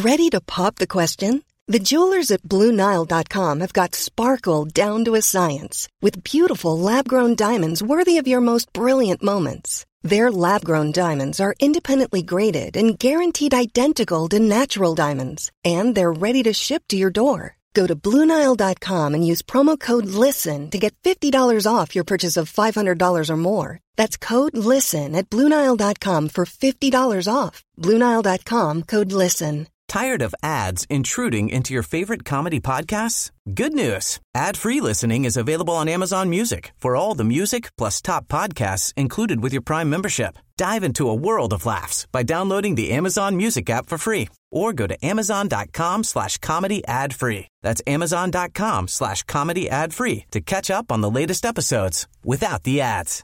Ready to pop the question? The jewelers at BlueNile.com have got sparkle down to a science with beautiful lab-grown diamonds worthy of your most brilliant moments. Their lab-grown diamonds are independently graded and guaranteed identical to natural diamonds, and they're ready to ship to your door. Go to BlueNile.com and use promo code LISTEN to get $50 off your purchase of $500 or more. That's code LISTEN at BlueNile.com for $50 off. BlueNile.com, code LISTEN. Tired of ads intruding into your favorite comedy podcasts? Good news. Ad-free listening is available on Amazon Music for all the music plus top podcasts included with your Prime membership. Dive into a world of laughs by downloading the Amazon Music app for free or go to amazon.com/comedy ad-free. That's amazon.com/comedy ad-free to catch up on the latest episodes without the ads.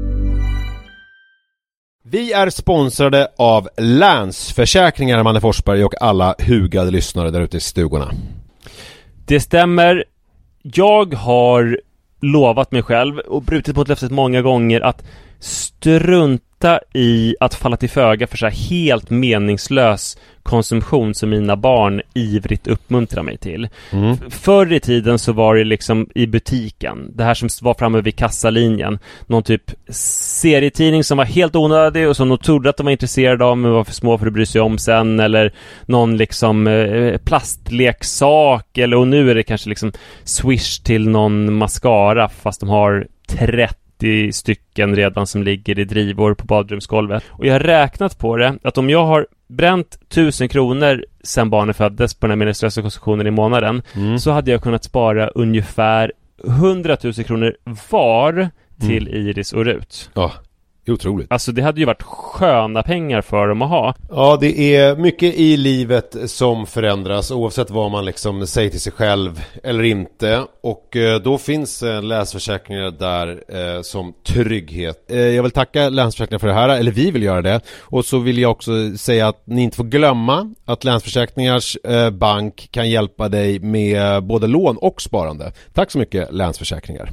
Vi är sponsrade av Länsförsäkringar, Manne Forsberg och alla hugade lyssnare där ute i stugorna. Det stämmer. Jag har lovat mig själv och brutit på ett löfte många gånger att strunta i att falla till föga för så här helt meningslös konsumtion som mina barn ivrigt uppmuntrar mig till. Förr i tiden så var det liksom i butiken, det här som var framme vid kassalinjen, någon typ serietidning som var helt onödig och som de trodde att de var intresserade av men var för små för att bry sig om sen, eller någon liksom plastleksak, eller och nu är det kanske liksom Swish till någon mascara fast de har 30 stycken redan som ligger i drivor på badrumsgolvet. Och jag har räknat på det att om jag har bränt 1000 kronor sen barnen föddes på den här meningslösa konsumtionen i månaden, så hade jag kunnat spara ungefär 100 000 kronor var till Iris och Rut. Ja, det är otroligt. Alltså det hade ju varit sköna pengar för dem att ha. Ja, det är mycket i livet som förändras oavsett vad man liksom säger till sig själv eller inte. Och då finns Länsförsäkringar där som trygghet. Jag vill tacka Länsförsäkringar för det här, eller vi vill göra det. Och så vill jag också säga att ni inte får glömma att Länsförsäkringars bank kan hjälpa dig med både lån och sparande. Tack så mycket, Länsförsäkringar.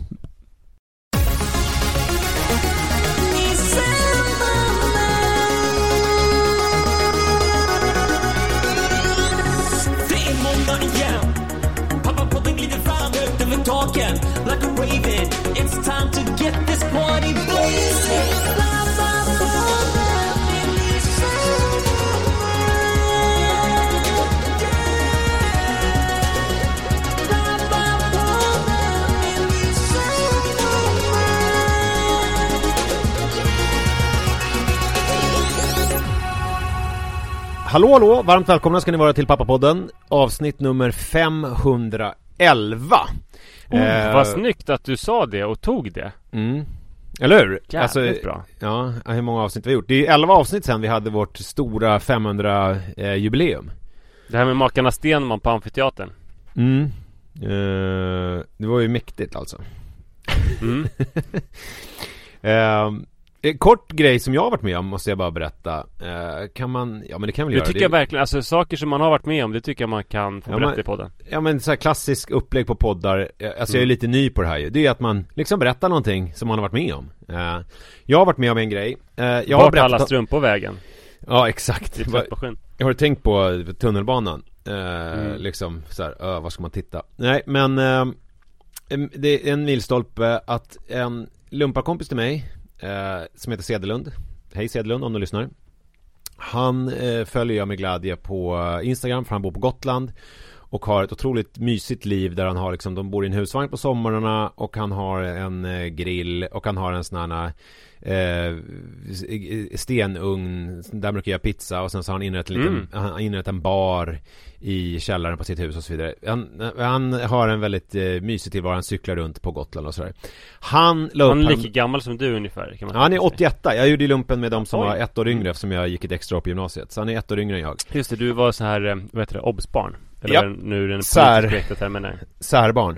Talking like a raven, it's time to get this party blazing. Hallå, varmt välkomna ska ni vara till Pappapodden, avsnitt nummer 511. Vad snyggt att du sa det och tog det. Eller hur? Jävligt bra. Ja, hur många avsnitt vi har gjort? Det är 11 avsnitt sedan vi hade vårt stora 500-jubileum. Det här med Makarna Stenman på Amfiteatern. Det var ju mäktigt alltså. Kort grej som jag har varit med om måste jag bara berätta. Kan man, ja men det kan väl det göra. Tycker jag verkligen, alltså saker som man har varit med om, det tycker jag man kan få berätta i podden. Ja men så här klassisk upplägg på poddar. Alltså jag är lite ny på det här ju. Det är att man liksom berättar någonting som man har varit med om. Jag har varit med om en grej. Jag har berättat alla strumpor på vägen. Ja exakt. Jag har tänkt på tunnelbanan. Liksom så här, vad ska man titta? Nej men det är en milstolpe att en lumparkompis till mig som heter Sedelund. Hej Sedelund om du lyssnar. Han följer jag med glädje på Instagram för han bor på Gotland och har ett otroligt mysigt liv där han har liksom, de bor i en husvagn på sommarna och han har en grill och han har en sån här stenugn där brukar jag pizza och sen så har han inrett en bar i källaren på sitt hus och så vidare. Han har en väldigt mysig tillvaro, han cyklar runt på Gotland och sådär. Han är lika gammal som du ungefär kan man han är 81. Jag gjorde lumpen med dem som var ett år yngre eftersom jag gick ett extra år på gymnasiet. Så han är ett år yngre än jag. Just det, du var så här, vad heter det, obsbarn. Eller nu är det en politisk termen där. Särbarn.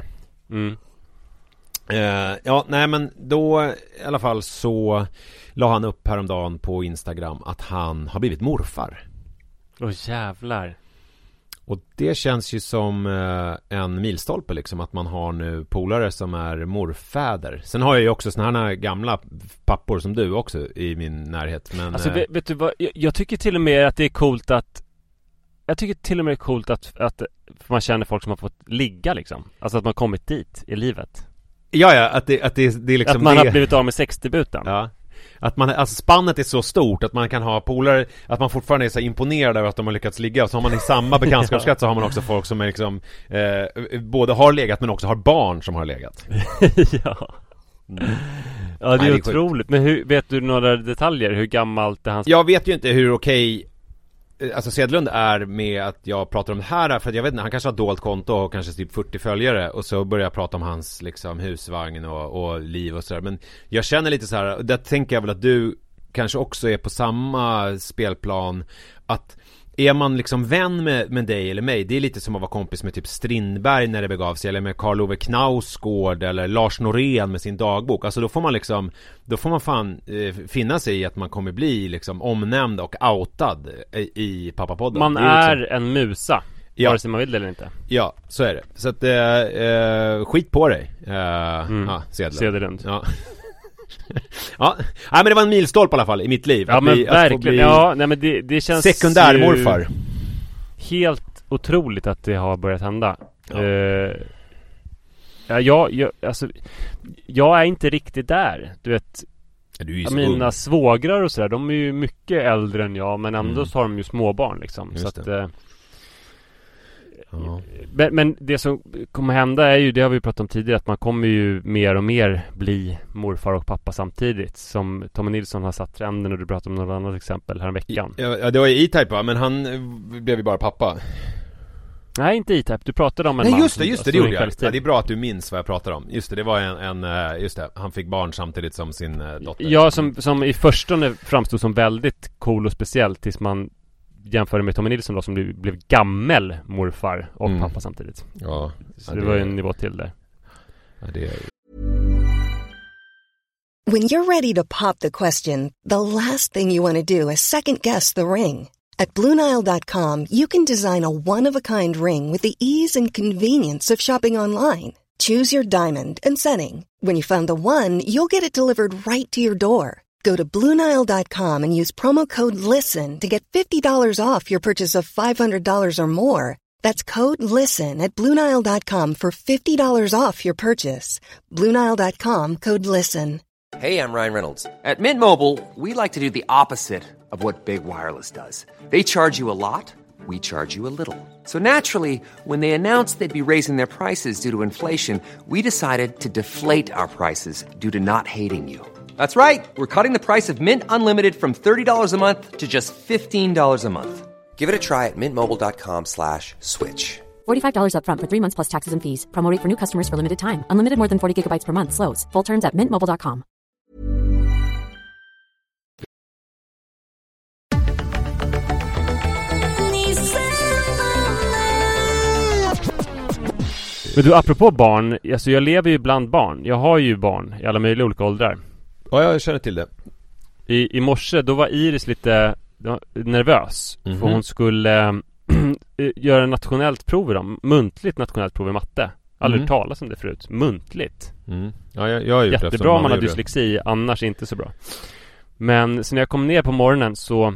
Ja, nej men då i alla fall så la han upp häromdagen på Instagram att han har blivit morfar. Jävlar. Och det känns ju som en milstolpe liksom, att man har nu polare som är morfäder. Sen har jag ju också såna här gamla pappor som du också i min närhet. Men, alltså vet du vad, jag tycker till och med att det är coolt att jag tycker till och med det är coolt att man känner folk som har fått ligga liksom. Alltså att man kommit dit i livet. Ja, att det är liksom att man har blivit av med 60-buten. Ja. Att man, alltså spannet är så stort att man kan ha polare, att man fortfarande är så imponerad över att de har lyckats ligga. Och så har man i samma bekantskapskrets så har man också folk som är liksom både har legat men också har barn som har legat. Ja. Ja, det är otroligt. Men vet du några detaljer? Hur gammalt är hans... Jag vet ju inte hur okej alltså Sedlund är med att jag pratar om det här, för att jag vet inte, han kanske har dolt konto och kanske typ 40 följare och så börjar jag prata om hans liksom husvagn och liv och sådär. Men jag känner lite så här, där tänker jag väl att du kanske också är på samma spelplan, att är man liksom vän med dig eller mig, det är lite som att vara kompis med typ Strindberg när det begav sig, eller med Karl Ove Knausgård eller Lars Norén med sin dagbok. Alltså då får man fan finna sig i att man kommer bli liksom omnämnd och outad i Pappapodden. Man är liksom en musa, vare sig man vill det eller inte. Ja, så är det. Så att skit på dig, Sedlund. Ja. Ja, men det var en milstolpe i alla fall i mitt liv. Ja, men verkligen. Ja, nej, men det känns sekundärmorfar. Helt otroligt att det har börjat hända. Alltså, jag är inte riktigt där. Du vet, mina svågrar och sådär, de är ju mycket äldre än jag, men ändå så har de ju småbarn liksom. Just så att men det som kommer hända är ju, det har vi pratat om tidigare, att man kommer ju mer och mer bli morfar och pappa samtidigt. Som Tommy Nilsson har satt trenden, och du pratade om något annat exempel här en veckan. Ja, det var ju E-Type, men han blev ju bara pappa. Nej, inte E-Type, du pratade om en man. Just det gjorde jag. Ja, det är bra att du minns vad jag pratar om. Just det var just det, han fick barn samtidigt som sin dotter. Ja, som i förstone framstod som väldigt cool och speciellt, tills man jämförde med Tommy Nilsson då, som blev gammel morfar och pappa samtidigt. Ja. Så det var ju en nivå till där. Ja, det är... When you're ready to pop the question, the last thing you want to do is second guess the ring. At BlueNile.com, you can design a one-of-a-kind ring with the ease and convenience of shopping online. Choose your diamond and setting. When you find the one, you'll get it delivered right to your door. Go to BlueNile.com and use promo code LISTEN to get $50 off your purchase of $500 or more. That's code LISTEN at BlueNile.com for $50 off your purchase. BlueNile.com, code LISTEN. Hey, I'm Ryan Reynolds. At Mint Mobile, we like to do the opposite of what Big Wireless does. They charge you a lot, we charge you a little. So naturally, when they announced they'd be raising their prices due to inflation, we decided to deflate our prices due to not hating you. That's right. We're cutting the price of Mint Unlimited from $30 a month to just $15 a month. Give it a try at mintmobile.com/switch. $45 up front for 3 months plus taxes and fees. Promo rate for new customers for limited time. Unlimited more than 40 gigabytes per month. Slows full terms at mintmobile.com. Men du, apropå barn, alltså jag lever ju bland barn. Jag har ju barn i alla möjliga olika åldrar. Ja, jag känner till det. I morse, då var Iris lite nervös. För hon skulle göra nationellt prov idag. Muntligt nationellt prov i matte. Aldrig talas om det förut. Muntligt. Ja, jag har gjort det. Jättebra om man har dyslexi, annars inte så bra. Men så när jag kom ner på morgonen så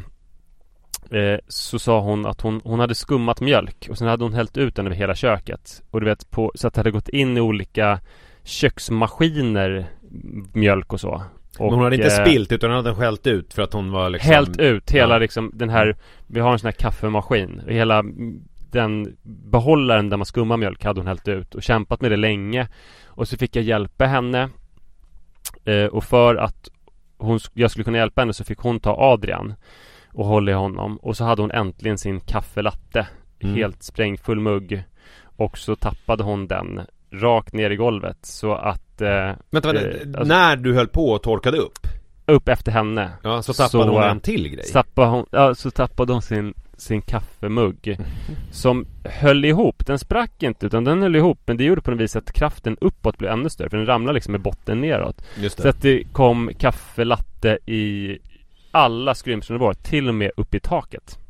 sa hon att hon hade skummat mjölk. Och sen hade hon hällt ut den över hela köket. Och du vet, så att det hade gått in i olika köksmaskiner, mjölk och så. Och, men hon hade inte spilt, utan hon hade skällt ut för att hon var liksom... Hällt ut hela liksom den här... Vi har en sån här kaffemaskin. Hela den behållaren där man skummar mjölk hade hon hällt ut. Och kämpat med det länge. Och så fick jag hjälpa henne. Och för att jag skulle kunna hjälpa henne så fick hon ta Adrian och hålla i honom. Och så hade hon äntligen sin kaffelatte. Helt sprängfull mugg. Och så tappade hon den rakt ner i golvet. Så att alltså, när du höll på och torkade upp efter henne, ja, så tappade hon en till grej. Så tappade hon sin kaffemugg som höll ihop. Den sprack inte, utan den höll ihop. Men det gjorde på något vis att kraften uppåt blev ännu större. För den ramlade liksom med botten neråt. Så att det kom kaffelatte i alla skrymslen det var, till och med upp i taket.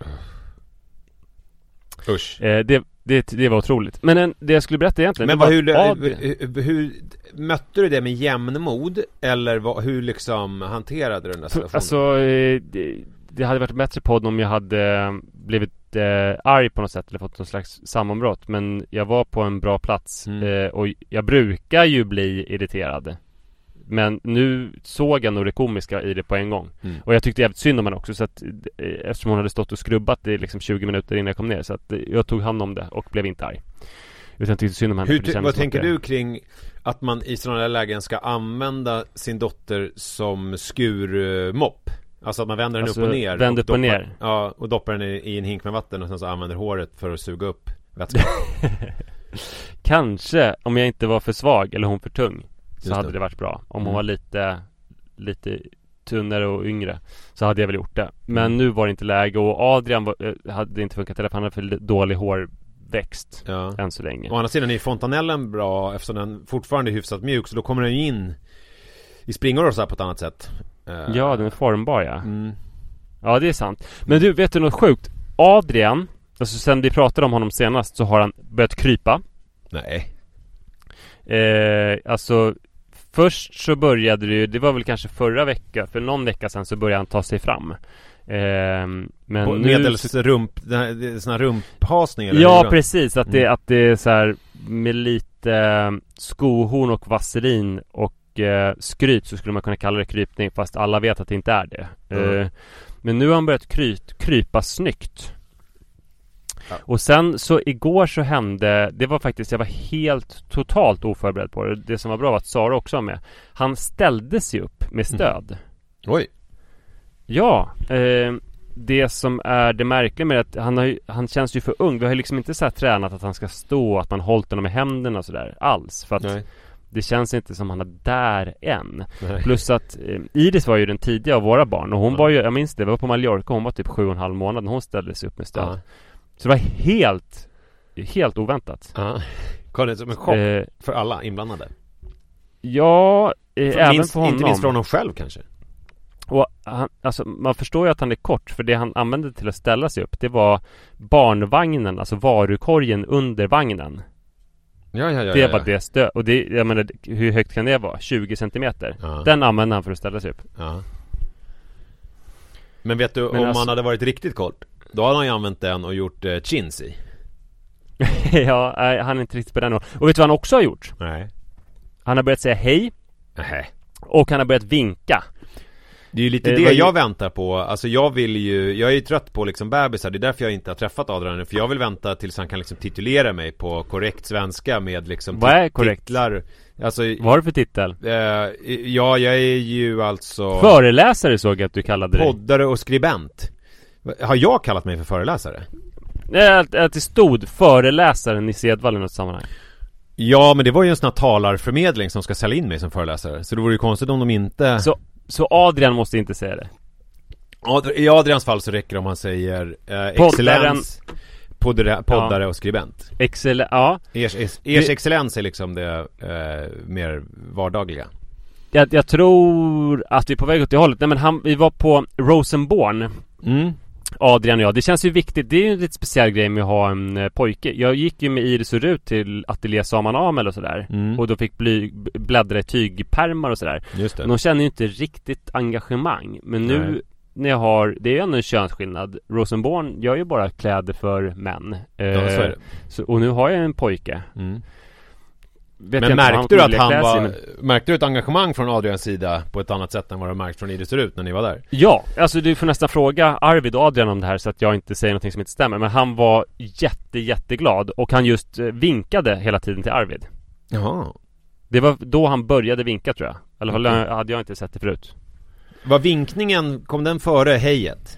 Usch. Det var otroligt. Men det jag skulle berätta egentligen... Men hur mötte du det med jämnmod? Eller hur liksom hanterade du den där situationen? Alltså, det hade varit en bättre podd om jag hade blivit arg på något sätt eller fått någon slags sammanbrott, men jag var på en bra plats och jag brukar ju bli irriterad. Men nu såg jag nog det komiska i det på en gång. Och jag tyckte jävligt synd om henne också, så att, eftersom hon hade stått och skrubbat det liksom 20 minuter innan jag kom ner, så att jag tog hand om det och blev inte arg. Utan jag tyckte synd om henne. Vad tänker du kring att man i sådana här lägen ska använda sin dotter som skurmopp? Alltså att man vänder den upp och ner. Vänder upp och ner. Ja, och doppar den i en hink med vatten och sen så använder håret för att suga upp vätska. Kanske, om jag inte var för svag eller hon för tung, så hade det varit bra. Om hon var lite tunnare och yngre, så hade jag väl gjort det. Men nu var det inte läge, och Adrian hade inte funkat, för han hade för dålig hårväxt än så länge. Å andra sidan är fontanellen bra, eftersom den fortfarande är hyfsat mjuk, så då kommer den in i springor och så här på ett annat sätt. Ja, den är formbar, ja. Ja, det är sant. Men du, vet du något sjukt? Adrian, alltså sen vi pratade om honom senast, så har han börjat krypa. Nej. Alltså först så började det var väl kanske förra veckan, för någon vecka sedan så började han ta sig fram. Men på nu medelsrump, sån här rumphasning eller? Ja, precis, att det är så här med lite skohorn och vaselin och skryt, så skulle man kunna kalla det krypning, fast alla vet att det inte är det. Men nu har han börjat krypa snyggt. Och sen så igår så hände, det var faktiskt, jag var helt totalt oförberedd på det. Det som var bra var att Sara också var med. Han ställde sig upp med stöd. Oj. Ja, det som är det märkliga med att han känns ju för ung. Vi har ju liksom inte så här tränat att han ska stå, att man hållit honom med händerna och sådär alls, för att det känns inte som han är där än. Nej. Plus att Iris var ju den tidiga av våra barn, och hon var ju, jag minns det, vi var på Mallorca, hon var typ 7,5 månader när hon ställde sig upp med stöd. Så det var helt oväntat. Kom det som en chock för alla inblandade? Ja, även för honom. Inte minst för honom själv kanske. Och alltså, man förstår ju att han är kort, för det han använde till att ställa sig upp, det var barnvagnen, alltså varukorgen under vagnen. Ja. Det var det stöd. Och det, jag menar, hur högt kan det vara? 20 centimeter. Den använde han för att ställa sig upp. Men vet du, om han hade varit riktigt kort, då hade han ju använt den och gjort chins i. Ja, han är inte riktigt på den. Och vet du vad han också har gjort? Nej. Han har börjat säga hej. Och han har börjat vinka. Det är ju lite det jag väntar på. Alltså jag är ju trött på liksom bebisar. Det är därför jag inte har träffat Adrian. För jag vill vänta tills han kan liksom titulera mig på korrekt svenska med liksom vad är korrekt? Titlar. Alltså, vad har du för titel? Ja, jag är ju alltså föreläsare, såg jag att du kallade dig. Poddare och skribent. Har jag kallat mig för föreläsare? Att det stod föreläsaren i sedval i något sammanhang. Ja, men det var ju en sån här talarförmedling som ska sälja in mig som föreläsare. Så det vore ju konstigt om de inte... Så Adrian måste inte säga det? I Adrians fall så räcker det om han säger excellens, poddare och skribent. Ers excellens är liksom det mer vardagliga. Jag tror att vi är på väg åt det hållet. Nej, men vi var på Rosenborn. Adrian och jag. Det känns ju viktigt. Det är ju en lite speciell grej med att ha en pojke. Jag gick ju med Iris och Rut till Atelier Saman Amel och sådär. Och då fick bläddra i tygpärmar och sådär. Just det. De känner ju inte riktigt engagemang. Men nu när jag har... Det är ju ändå en könsskillnad. Rosenborn gör ju bara kläder för män. Så är det. Och nu har jag en pojke. Men märkte du ett engagemang från Adrians sida på ett annat sätt än vad du märkt från Iris och Rut när ni var där? Ja, alltså du får nästan fråga Arvid och Adrian om det här, så att jag inte säger någonting som inte stämmer. Men han var jätteglad, och han just vinkade hela tiden till Arvid. Jaha. Det var då han började vinka, tror jag. Eller hade jag inte sett det förut. Var vinkningen, kom den före hejet?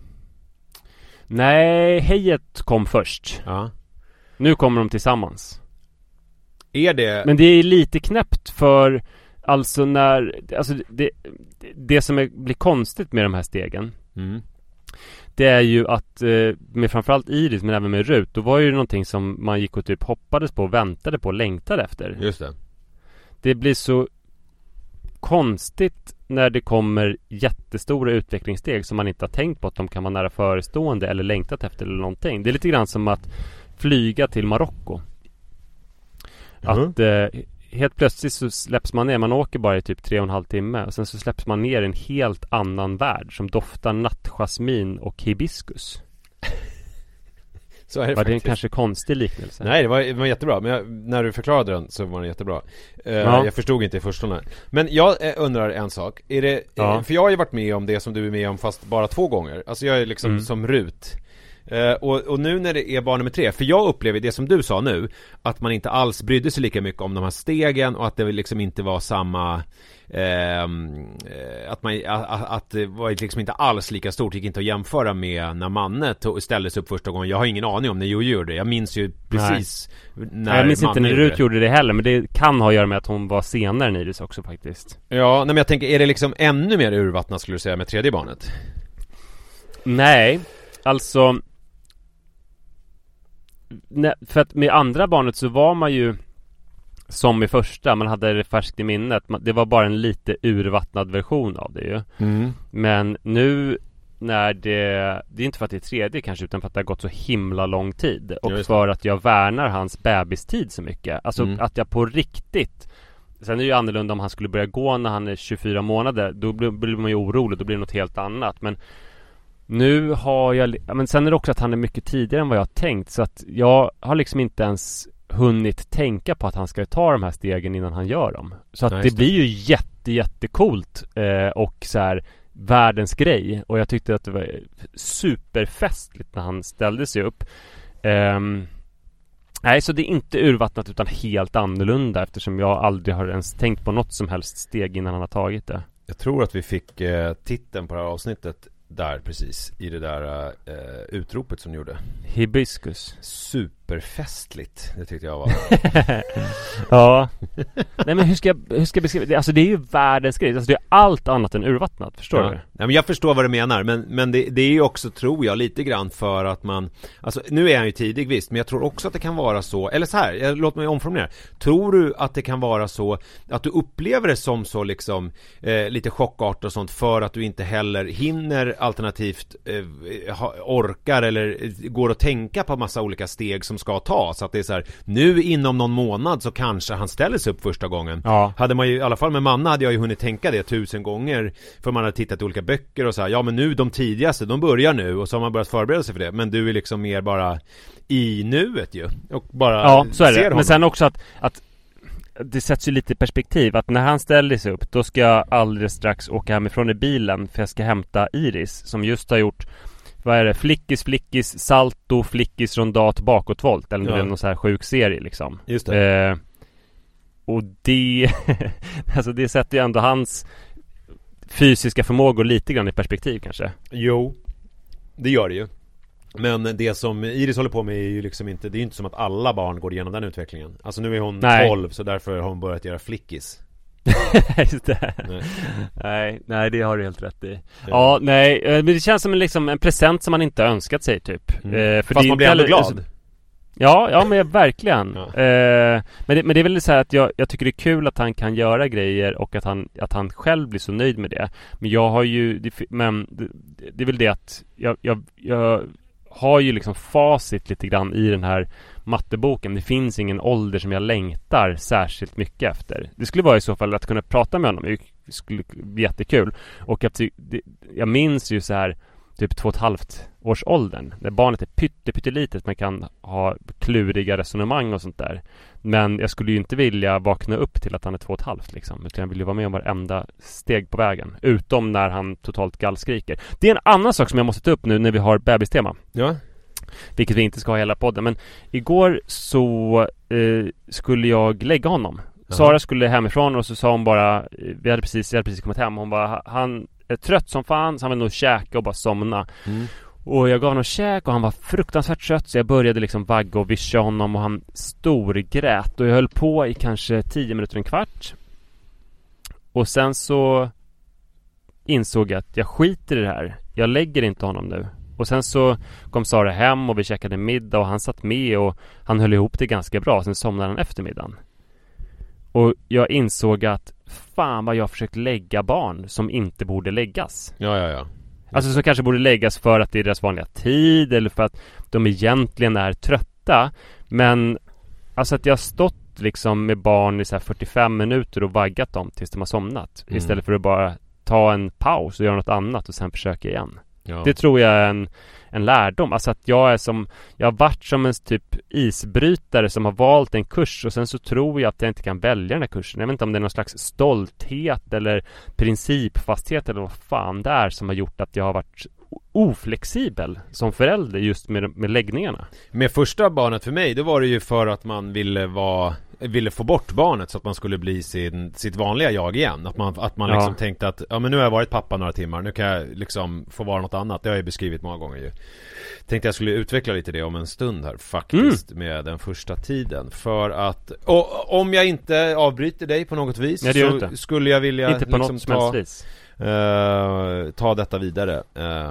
Nej, hejet kom först. Nu kommer de tillsammans. Är det... Men det är lite knäppt, för alltså det som blir konstigt med de här stegen, det är ju att med framförallt Iris, men även med Rut, då var ju någonting som man gick och typ hoppades på, väntade på, längtade efter. Just det. Det blir så konstigt när det kommer jättestora utvecklingssteg som man inte har tänkt på att de kan vara nära förestående eller längtat efter eller någonting. Det är lite grann som att flyga till Marocko. Att helt plötsligt så släpps man ner. Man åker bara i typ 3,5 timme, och sen så släpps man ner i en helt annan värld som doftar nattjasmin och hibiskus. Så är det var det en kanske konstig liknelse? Nej, det var jättebra. Men när du förklarade den så var den jättebra. Jag förstod inte i förstone. Men jag undrar en sak. Är det, för jag har ju varit med om det som du är med om fast bara 2 gånger. Alltså jag är liksom som Rut. Och nu när det är barn nummer 3, för jag upplever det som du sa nu, att man inte alls brydde sig lika mycket om de här stegen, och att det liksom inte var samma att det var liksom inte alls lika stort. Det gick inte att jämföra med när Manne ställdes upp första gången. Jag har ingen aning om när jag gjorde det. Jag minns ju precis när jag minns Manne inte när Rut gjorde det heller, men det kan ha att göra med att hon var senare än Iris också faktiskt. Ja, nej, men jag tänker, är det liksom ännu mer urvattnat skulle du säga med tredje barnet? Nej, alltså för att med andra barnet så var man ju som i första, man hade det färskt i minnet. Det var bara en lite urvattnad version av det ju. Men nu när det är inte för att det är tredje kanske, utan för att det har gått så himla lång tid. Och för att jag värnar hans bebistid så mycket. Alltså att jag på riktigt. Sen är det ju annorlunda om han skulle börja gå när han är 24 månader. Då blir man ju orolig, då blir det något helt annat. Men nu har jag... Men sen är det också att han är mycket tidigare än vad jag har tänkt. Så att jag har liksom inte ens hunnit tänka på att han ska ta de här stegen innan han gör dem. Så att det blir ju jättecoolt och så här världens grej. Och jag tyckte att det var superfestligt när han ställde sig upp. Nej, så det är inte urvattnat utan helt annorlunda, eftersom jag aldrig har ens tänkt på något som helst steg innan han har tagit det. Jag tror att vi fick titeln på det här avsnittet där precis i det där utropet som du gjorde. Hibiscus. Superfestligt, det tyckte jag var. Ja. Nej, men hur ska jag beskriva det? Alltså det är ju världens grej. Alltså det är allt annat än urvattnat, förstår du? Nej, men jag förstår vad du menar, men det är ju också, tror jag, lite grann för att man, alltså nu är han ju tidig visst, men jag tror också att det kan vara så, eller så här, låt mig omformulera. Tror du att det kan vara så att du upplever det som så liksom lite chockart och sånt, för att du inte heller hinner, alternativt orkar eller går att tänka på massa olika steg som ska tas, så att det är så här, nu inom någon månad så kanske han ställer sig upp första gången. Hade man ju, i alla fall med Manna hade jag ju hunnit tänka det 1000 gånger, för man hade tittat i olika böcker och så här, ja men nu de tidigaste, de börjar nu, och så har man börjat förbereda sig för det, men du är liksom mer bara i nuet ju, och bara så är det. Men sen också att det sätts ju lite i perspektiv, att när han ställer sig upp, då ska jag alldeles strax åka hemifrån i bilen, för jag ska hämta Iris som just har gjort, vad är det? Flickis, salto, flickis, rondat, bakåtvolt. Eller någon så här sjuk serie liksom. Just det. Och det alltså det sätter ju ändå hans fysiska förmågor lite grann i perspektiv kanske. Jo, det gör det ju. Men det som Iris håller på med är ju liksom inte, det är ju inte som att alla barn går igenom den utvecklingen. Alltså nu är hon 12, så därför har hon börjat göra flickis. Just det. Nej, det har du helt rätt i. Ja, nej, men det känns som en present som man inte har önskat sig typ. För fast man blir ändå glad. Ja, men verkligen. Men det är väl så här att jag tycker det är kul att han kan göra grejer, och att han själv blir så nöjd med det. Men jag har ju det är väl det att jag har ju liksom facit lite grann i den här matteboken. Det finns ingen ålder som jag längtar särskilt mycket efter. Det skulle vara i så fall att kunna prata med honom. Det skulle bli jättekul. Och jag minns ju så här typ 2,5 års åldern, när barnet är pyttelitet, man kan ha kluriga resonemang och sånt där. Men jag skulle ju inte vilja vakna upp till att han är 2,5 liksom, utan jag vill ju vara med om varenda steg på vägen, utom när han totalt gallskriker. Det är en annan sak som jag måste ta upp nu när vi har bebistema. Ja. Vilket vi inte ska ha hela podden. Men igår så skulle jag lägga honom. Sara skulle hemifrån, och så sa hon bara, jag hade precis kommit hem, hon bara, han är trött som fan, så han vill nog käka och bara somna. Och jag gav honom käk, och han var fruktansvärt trött, så jag började liksom vagga och vischa honom, och han storgrät, och jag höll på i kanske 10 minuter, en kvart. Och sen så insåg jag att jag skiter i det här, jag lägger inte honom nu. Och sen så kom Sara hem, och vi käkade middag, och han satt med, och han höll ihop det ganska bra. Sen somnade han eftermiddagen. Och jag insåg att fan vad jag försökt lägga barn som inte borde läggas. Ja. Alltså som kanske borde läggas för att det är deras vanliga tid, eller för att de egentligen är trötta. Men alltså att jag har stått liksom med barn i så här 45 minuter och vaggat dem tills de har somnat. Istället för att bara ta en paus och göra något annat och sen försöka igen. Ja. Det tror jag är en lärdom. Alltså att jag har varit som en typ isbrytare som har valt en kurs och sen så tror jag att jag inte kan välja den här kursen. Jag vet inte om det är någon slags stolthet eller principfasthet eller vad fan det är som har gjort att jag har varit oflexibel som förälder just med läggningarna. Med första barnet för mig, då var det ju för att man ville få bort barnet så att man skulle bli sitt vanliga jag igen. Att man liksom tänkte att men nu har jag varit pappa några timmar, nu kan jag liksom få vara något annat. Det har jag beskrivit många gånger ju. Tänkte jag skulle utveckla lite det om en stund här faktiskt med den första tiden. För att, och om jag inte avbryter dig på något vis så skulle jag vilja inte på liksom något som helst vis. Ta detta vidare.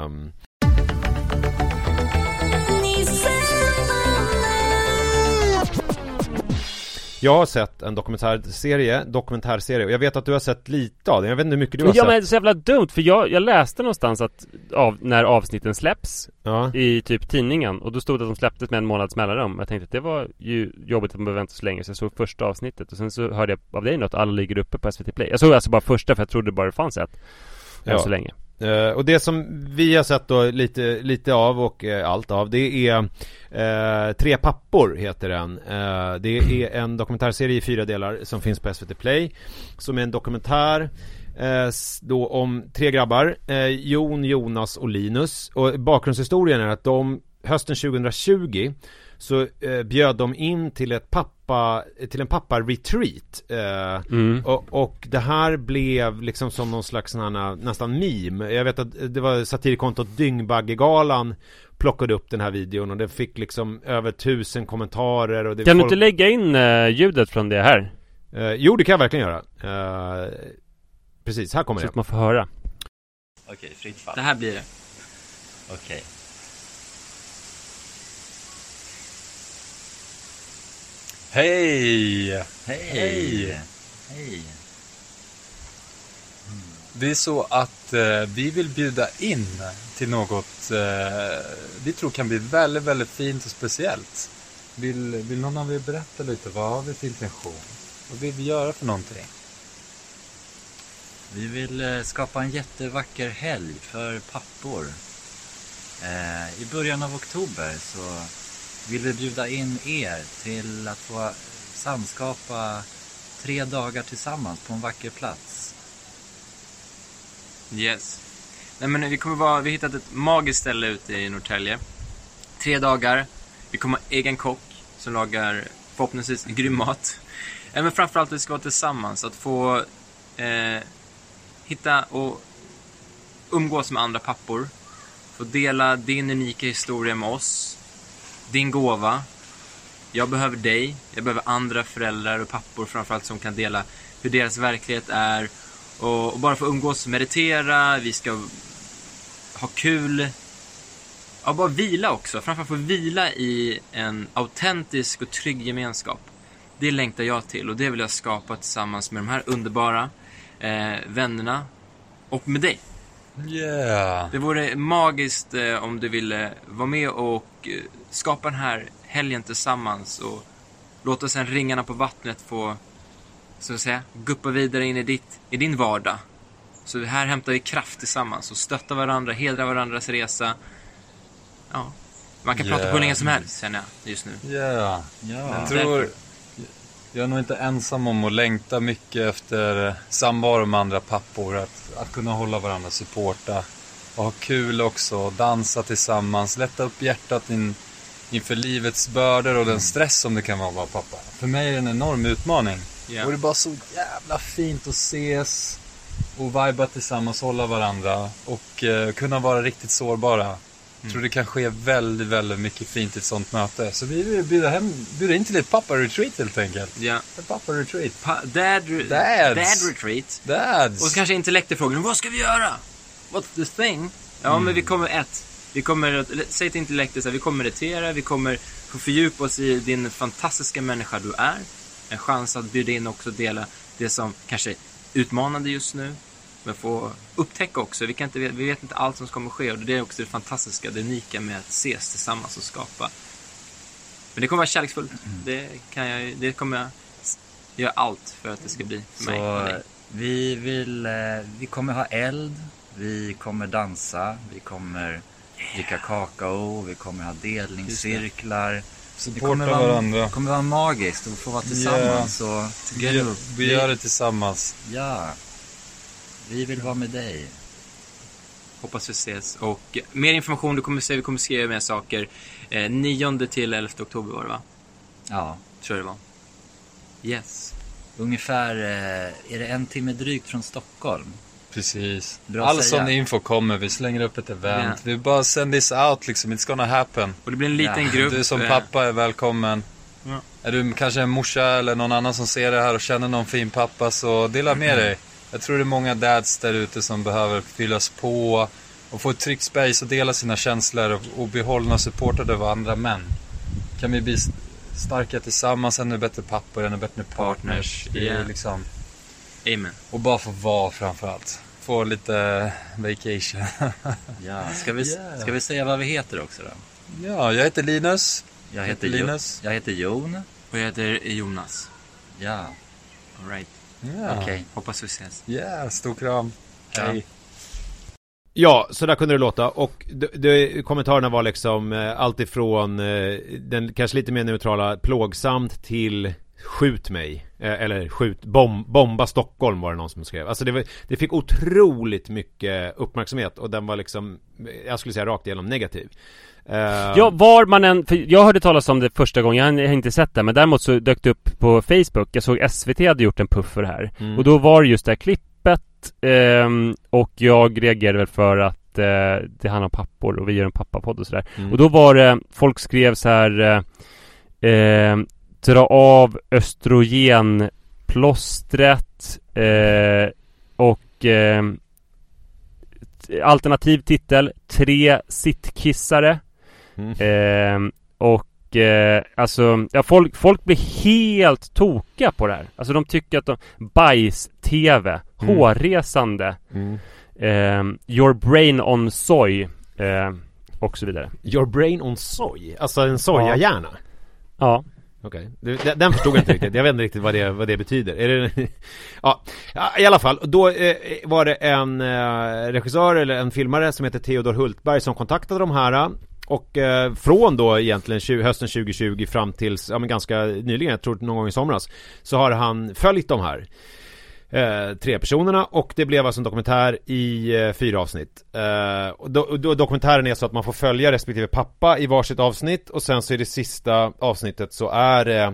Jag har sett en dokumentärserie och jag vet att du har sett lite av den. Jag vet inte hur mycket du har sett. Men det är så jävla dumt för jag läste någonstans att när avsnitten släpps i typ tidningen, och då stod det att de släpptes med en månads mellanrum. Jag tänkte att det var ju jobbigt att man behöver vänta så länge, så jag såg första avsnittet och sen så hörde jag av dig något, alla ligger uppe på SVT Play. Jag såg alltså bara första för jag trodde bara det fanns ett så länge. Och det som vi har sett då lite av och allt av, det är Tre pappor heter den. Det är en dokumentärserie i 4 delar som finns på SVT Play, som är en dokumentär då om 3 grabbar, Jon, Jonas och Linus. Och bakgrundshistorien är att de hösten 2020 så bjöd de in till en pappa-retreat och det här blev liksom som någon slags nästan meme. Jag vet att det var satirkontot Dyngbaggegalan plockade upp den här videon och det fick liksom över 1000 kommentarer och det kan du inte lägga in ljudet från det här? Jo, det kan jag verkligen göra. Precis, här kommer det. Så man får höra. Okej, fritt fall. Det här blir det. Okej. Hej! Hej! Hej! Det är så att vi vill bjuda in till något vi tror kan bli väldigt, väldigt fint och speciellt. Vill någon av er berätta lite? Vad har vi för intention? Vad vill vi göra för någonting? Vi vill skapa en jättevacker helg för pappor. I början av oktober så vill vi bjuda in er till att få samskapa 3 dagar tillsammans på en vacker plats. Yes. Nej, men vi har hittat ett magiskt ställe ute i Norrtälje. 3 dagar. Vi kommer ha egen kock som lagar förhoppningsvis grym mat. Men framförallt vi ska vara tillsammans. Att få hitta och umgås med andra pappor. Få dela din unika historia med oss. Din gåva. Jag behöver dig. Jag behöver andra föräldrar och pappor framförallt som kan dela hur deras verklighet är. Och bara få umgås och meditera. Vi ska ha kul. Ja, bara vila också. Framförallt få vila i en autentisk och trygg gemenskap. Det längtar jag till. Och det vill jag skapa tillsammans med de här underbara vännerna. Och med dig. Yeah. Det vore magiskt om du ville vara med och skapa den här helgen tillsammans. Och låta sen ringarna på vattnet få, så att säga, guppa vidare in i din vardag. Så här hämtar vi kraft tillsammans och stöttar varandra, hedrar varandras resa. Ja, man kan prata på hur länge som helst, känner jag just nu. Ja. Jag tror jag är nog inte ensam om att längta mycket efter samvaro med andra pappor. Att kunna hålla varandra, supporta och ha kul också, dansa tillsammans, lätta upp hjärtat inför livets bördor och den stress som det kan vara pappa. För mig är det en enorm utmaning. Yeah. Och det är bara så jävla fint att ses och viba tillsammans, hålla varandra och kunna vara riktigt sårbara. Jag tror det kan ske väldigt, väldigt mycket fint i ett sånt möte. Så vi vill bjuda in till ett pappa-retreat helt enkelt. Ja. Ett pappa-retreat. Dad retreat. Dads. Och så kanske intellektet-frågan. Vad ska vi göra? What's the thing? Ja, men vi kommer säg till intellektet så här, vi kommer meditera, vi kommer få fördjupa oss i din fantastiska människa du är. En chans att bjuda in också och dela det som kanske är utmanande just nu. Men få upptäcka också. Vi vet inte allt som kommer ske. Och det är också det fantastiska, det unika med att ses tillsammans och skapa. Men det kommer vara kärleksfullt. Det kommer jag göra allt för att det ska bli för mig och dig. Vi kommer ha eld. Vi kommer dansa, vi kommer dricka kakao, vi kommer ha delningscirklar. Supporta varandra. Det kommer vara magiskt att få vara tillsammans och vi gör det tillsammans. Ja. Vi vill vara med dig. Hoppas vi ses. Och mer information vi kommer skriva mer saker. 9 till 11 oktober var det, va? Ja. Tror jag det var. Yes. Ungefär är det 1 timme drygt från Stockholm. Precis. All sån info kommer. Vi slänger upp ett event. Yeah. Vi bara send this out liksom. It's gonna happen. Och det blir en liten grupp. Du som pappa är välkommen. Ja. Är du kanske en morsa eller någon annan som ser det här och känner någon fin pappa, så dela med dig. Jag tror det är många dads där ute som behöver fyllas på och få ett tryggt space och dela sina känslor och behållna och supportade av andra män. Kan vi bli starka tillsammans, ännu bättre pappor, ännu bättre partners. Det är liksom... Amen. Och bara få vara framförallt. Få lite vacation. Ja, ska vi säga vad vi heter också då? Ja, jag heter Linus. Jag heter Linus. Jag heter Jon. Och jag heter Jonas. Ja. All right. Ja. Okej, hoppas vi ses. Ja, stor kram. Hej. Ja, så där kunde det låta. Och kommentarerna var liksom allt ifrån den kanske lite mer neutrala plågsamt till skjut mig. Eller bomba Stockholm var det någon som skrev. Alltså det fick otroligt mycket uppmärksamhet. Och den var liksom, jag skulle säga rakt igenom negativ. Ja, var man än, för jag hörde talas om det första gången, jag har inte sett det, men däremot så dök det upp på Facebook. Jag såg SVT hade gjort en puff för det här. Och då var det just det här klippet, och jag reagerade väl för att det handlar om pappor och vi gör en pappapodd och sådär. Och då var det, folk skrev så här, dra av östrogenplåstret, och alternativ titel 3 sittkissare. Och alltså folk blir helt tokiga på det här. Alltså de tycker att bajs-tv, hårresande, your brain on soy, och så vidare. Your brain on soy? Alltså en sojahjärna? Ja. Okej, den förstod jag inte riktigt. Jag vet inte riktigt vad det betyder. Är det... ja, i alla fall. Då var det en regissör eller en filmare som heter Theodor Hultberg som kontaktade de här. Och från då egentligen hösten 2020 fram till ganska nyligen, jag tror någon gång i somras, så har han följt de här 3 personerna, och det blev alltså en dokumentär i 4 avsnitt. Och dokumentären är så att man får följa respektive pappa i varsitt avsnitt, och sen så i det sista avsnittet så är det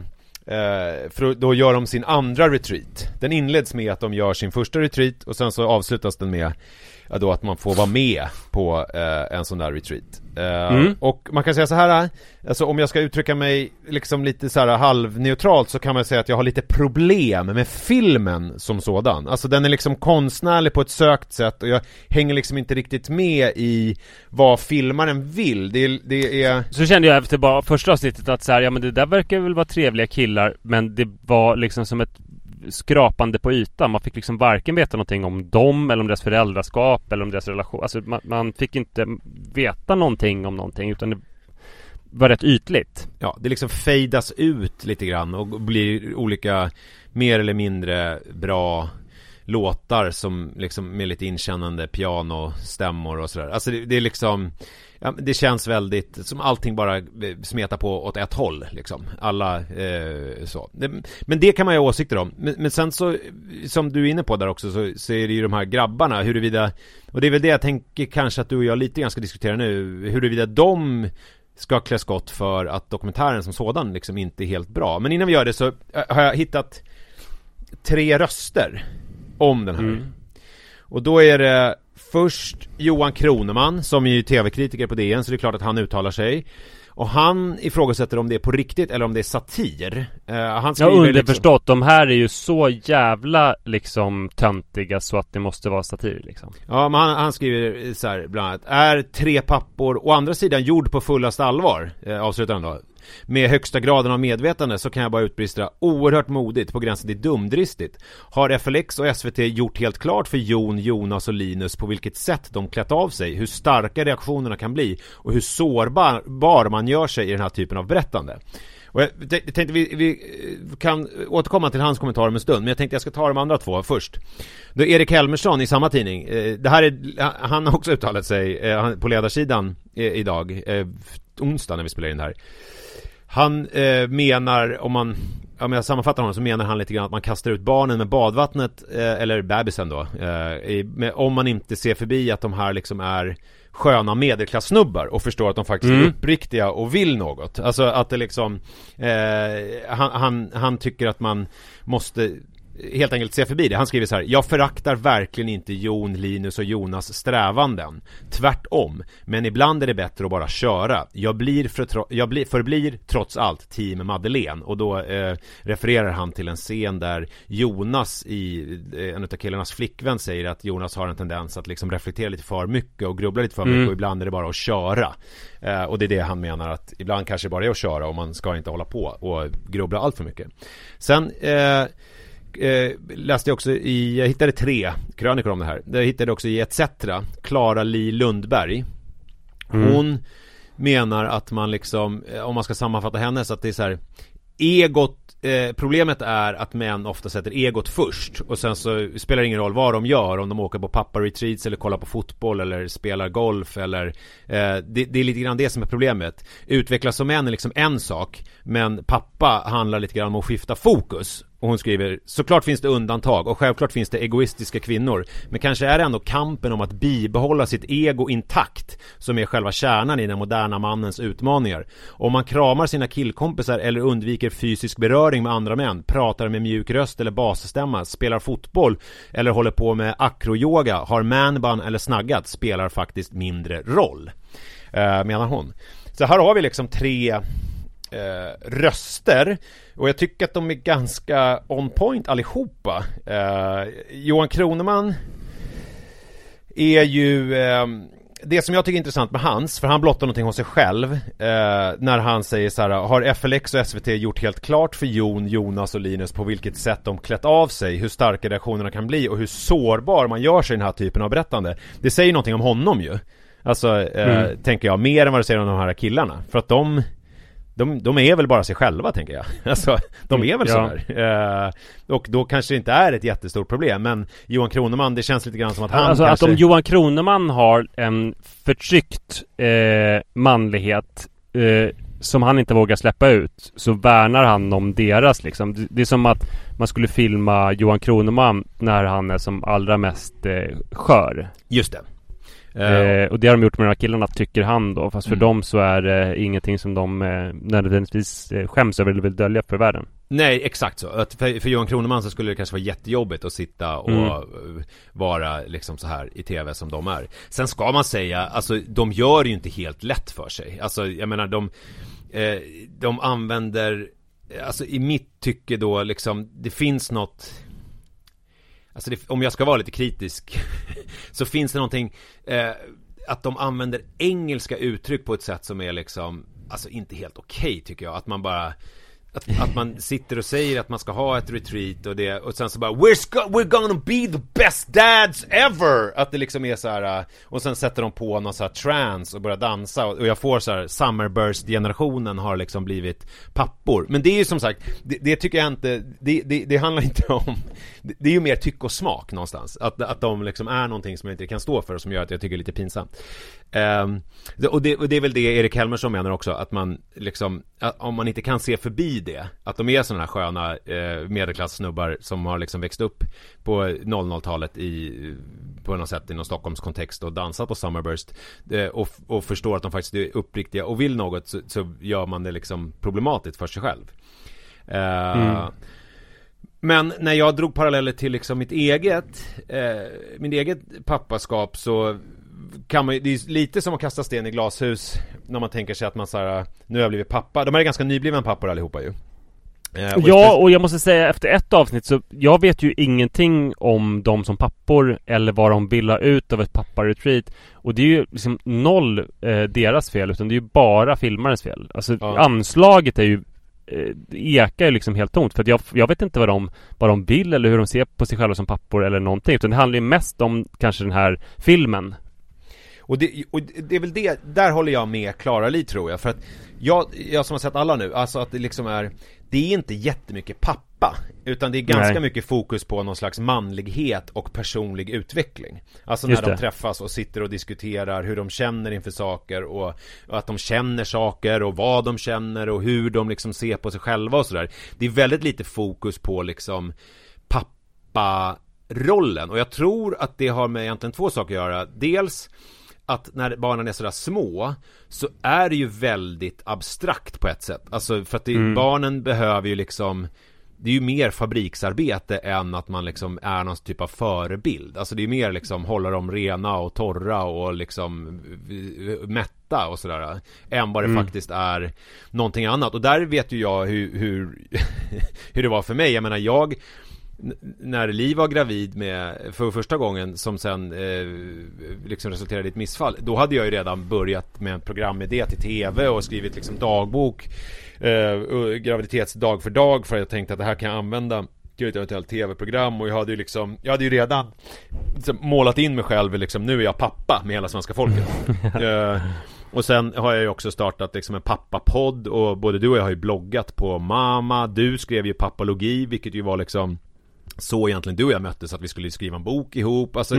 då gör de sin andra retreat. Den inleds med att de gör sin första retreat, och sen så avslutas den med då att man får vara med på en sån där retreat. Och man kan säga så här, alltså om jag ska uttrycka mig liksom lite så här halvneutralt, så kan man säga att jag har lite problem med filmen som sådan. Alltså den är liksom konstnärlig på ett sökt sätt, och jag hänger liksom inte riktigt med i vad filmaren vill. Det är... Så kände jag efter bara första avsnittet att så här, ja men det där verkar väl vara trevliga killar, men det var liksom som ett skrapande på ytan. Man fick liksom varken veta någonting om dem eller om deras föräldraskap eller om deras relation. Alltså man fick inte veta någonting om någonting, utan det var rätt ytligt. Ja, det liksom fejdas ut lite grann och blir olika mer eller mindre bra låtar som liksom med lite inkännande pianostämmor och sådär. Alltså det är liksom, ja, det känns väldigt som allting bara smetar på åt ett håll liksom. Alla så. Men det kan man ju ha åsikter om. Men sen så, som du är inne på där också, så är det ju de här grabbarna, huruvida, och det är väl det jag tänker kanske att du och jag lite grann ska diskutera nu, huruvida de ska klä skott för att dokumentären som sådan liksom inte är helt bra. Men innan vi gör det så har jag hittat 3 röster om den här. Och då är det först Johan Kroneman, som är ju tv-kritiker på DN, så det är klart att han uttalar sig. Och han ifrågasätter om det är på riktigt eller om det är satir. Han jag underförstått, de här är ju så jävla liksom töntiga så att det måste vara satir liksom. Ja, men han skriver så här bland annat: är 3 pappor å andra sidan gjord på fullast allvar, avslutar han då. Med högsta graden av medvetande, så kan jag bara utbrista oerhört modigt, på gränsen till dumdristigt. Har FLX och SVT gjort helt klart för Jon, Jonas och Linus på vilket sätt de klätt av sig, hur starka reaktionerna kan bli och hur sårbar man gör sig i den här typen av berättande. Och jag tänkte vi kan återkomma till hans kommentar om en stund, men jag tänkte jag ska ta de andra två först. Då Erik Helmersson i samma tidning, det här han har också uttalat sig på ledarsidan idag, onsdag när vi spelar in det här. Han menar, om jag sammanfattar honom, så menar han lite grann att man kastar ut barnen med badvattnet, eller bebisen då, om man inte ser förbi att de här liksom är sköna medelklassnubbar och förstår att de faktiskt är uppriktiga och vill något. Alltså att det liksom han tycker att man måste helt enkelt se förbi det. Han skriver så här: jag föraktar verkligen inte Jon, Linus och Jonas strävanden. Tvärtom. Men ibland är det bättre att bara köra. Jag förblir trots allt team Madeleine. Och då refererar han till en scen där Jonas en av killarnas flickvän säger att Jonas har en tendens att liksom reflektera lite för mycket och grubbla lite för mycket, och ibland är det bara att köra. Och det är det han menar, att ibland kanske bara är att köra och man ska inte hålla på och grubbla allt för mycket. Sen läste jag också jag hittade 3 krönikor om det här. Jag hittade också i ETC Clara Li Lundberg. Hon menar att man liksom, om man ska sammanfatta henne, så att det är så här: egot, problemet är att män ofta sätter egot först, och sen så spelar det ingen roll vad de gör, om de åker på pappa-retreats eller kollar på fotboll eller spelar golf eller det är lite grann det som är problemet. Utvecklas som män är liksom en sak, men pappa handlar lite grann om att skifta fokus. Och hon skriver: såklart finns det undantag och självklart finns det egoistiska kvinnor, men kanske är det ändå kampen om att bibehålla sitt ego intakt som är själva kärnan i den moderna mannens utmaningar. Om man kramar sina killkompisar eller undviker fysisk beröring med andra män, pratar med mjuk röst eller basstämma, spelar fotboll eller håller på med acroyoga, har manbun eller snaggat, spelar faktiskt mindre roll, menar hon. Så här har vi liksom 3 röster, och jag tycker att de är ganska on point allihopa. Johan Kroneman är ju det som jag tycker är intressant med hans, för han blottar någonting hos sig själv när han säger så här: har FLX och SVT gjort helt klart för Jon, Jonas och Linus på vilket sätt de klätt av sig, hur starka reaktionerna kan bli och hur sårbar man gör sig i den här typen av berättande. Det säger någonting om honom ju. Alltså tänker jag, mer än vad det säger om de här killarna, för att de är väl bara sig själva, tänker jag. Alltså, de är väl så här. Och då kanske det inte är ett jättestort problem. Men Johan Kroneman, det känns lite grann som att han alltså kanske... att om Johan Kroneman har en förtryckt manlighet som han inte vågar släppa ut, så värnar han om deras liksom. Det är som att man skulle filma Johan Kroneman när han är som allra mest skör. Just det. Och det har de gjort med de här killarna, tycker han då. Fast för dem så är det ingenting som de nödvändigtvis skäms över eller vill dölja för världen. Nej, exakt så. Att för Johan Kroneman så skulle det kanske vara jättejobbigt att sitta och vara liksom så här i tv som de är. Sen ska man säga, alltså de gör ju inte helt lätt för sig. Alltså jag menar, de använder, alltså i mitt tycke då liksom, det finns något... Alltså om jag ska vara lite kritisk så finns det någonting att de använder engelska uttryck på ett sätt som är liksom, alltså inte helt okej, tycker jag. Att man bara att man sitter och säger att man ska ha ett retreat och sen så bara we're gonna be the best dads ever. Att det liksom är så här, och sen sätter de på någon så här trance och börjar dansa, och jag får så här, Summerburst-generationen har liksom blivit pappor. Men det är ju som sagt, det tycker jag inte, det handlar inte om, det är ju mer tyck och smak någonstans, att de liksom är någonting som jag inte kan stå för och som gör att jag tycker det är lite pinsamt. Och det är väl det Erik Helmersson menar också, att man liksom, om man inte kan se förbi det, att de är sådana här sköna medelklass-snubbar som har liksom växt upp på 00-talet på något sätt i någon Stockholms kontext och dansat på Summerburst, och förstår att de faktiskt är uppriktiga och vill något, så gör man det liksom problematiskt för sig själv. Men när jag drog paralleller till liksom mitt eget pappaskap, så kan man, det är lite som att kasta sten i glashus när man tänker sig att man så här, nu har jag blivit pappa. De är ganska nybliven pappor allihopa ju. Och jag måste säga, efter ett avsnitt så jag vet ju ingenting om dem som pappor eller vad de vill ha ut av ett papparetreat. Och det är ju liksom noll deras fel, utan det är ju bara filmarens fel. Alltså anslaget är ju ekar ju liksom helt tomt, för att jag vet inte vad de vill eller hur de ser på sig själva som pappor eller någonting, utan det handlar ju mest om kanske den här filmen. Och det är väl det, där håller jag med Klara Li, tror jag. För att jag som har sett alla nu, alltså att det liksom är, det är inte jättemycket pappa, utan det är ganska mycket fokus på någon slags manlighet och personlig utveckling. Alltså när de träffas och sitter och diskuterar hur de känner inför saker, och att de känner saker och vad de känner och hur de liksom ser på sig själva och sådär. Det är väldigt lite fokus på liksom pappa-rollen, och jag tror att det har med egentligen två saker att göra. Dels att när barnen är sådär små så är det ju väldigt abstrakt på ett sätt. Alltså för att barnen behöver ju liksom, det är ju mer fabriksarbete än att man liksom är någon typ av förebild. Alltså det är mer liksom hålla dem rena och torra och liksom mätta och sådär, än vad det faktiskt är någonting annat. Och där vet ju jag hur det var för mig. Jag menar, när Liv var gravid med för första gången, som sen liksom resulterade i ett missfall, då hade jag ju redan börjat med en programidé till tv och skrivit liksom dagbok, graviditetsdag för dag, för jag tänkte att det här kan jag använda till ett eventuellt tv-program. Och jag hade ju redan liksom målat in mig själv liksom, nu är jag pappa med hela svenska folket. Och sen har jag ju också startat liksom en pappapodd, och både du och jag har ju bloggat på Mama. Du skrev ju Pappalogi, vilket ju var liksom så egentligen du och jag möttes, att vi skulle skriva en bok ihop. Alltså